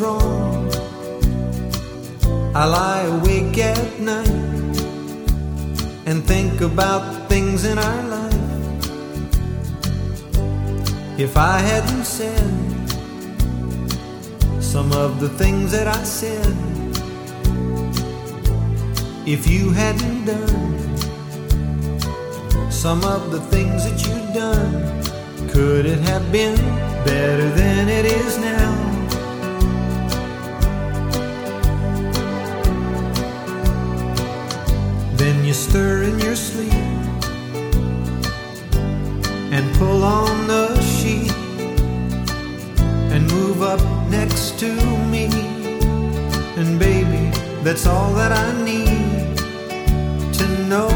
wrong. I lie awake at night and think about things in our life. If I hadn't said some of the things that I said, if you hadn't done some of the things that you've done, could it have been better than it is now? Then you stir in your sleep and pull on the sheet and move up next to me. And baby, that's all that I need to know.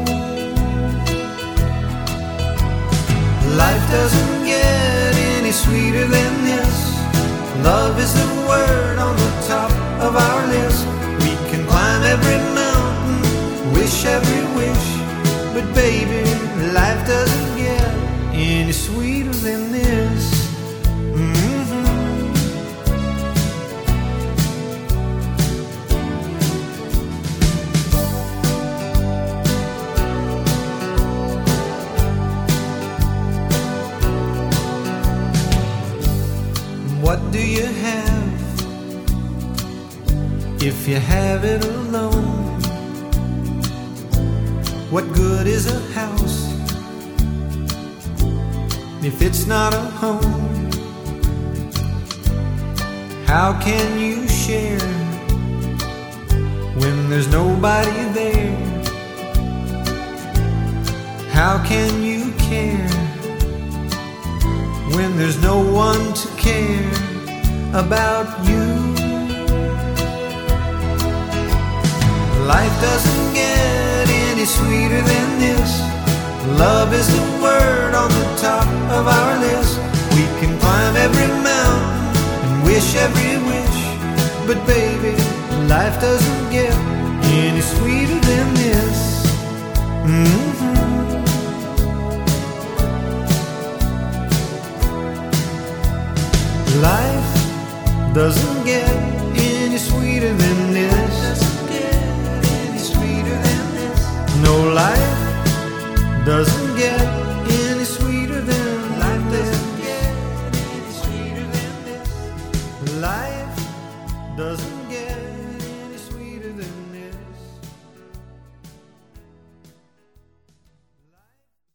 Life doesn't get any sweeter than this. Love is the word on the top of our list. We can climb every mountain, wish every wish, but baby, life doesn't get any sweeter than this. What do you have if you have it alone? What good is a house if it's not a home? How can you share when there's nobody there? How can you care when there's no one to care about you? Life doesn't get any sweeter than this. Love is the word on the top of our list. We can climb every mountain and wish every wish, but baby, life doesn't get any sweeter than this. Life doesn't get any sweeter than this. No, life doesn't get any sweeter than life doesn't get any sweeter than this. Life doesn't get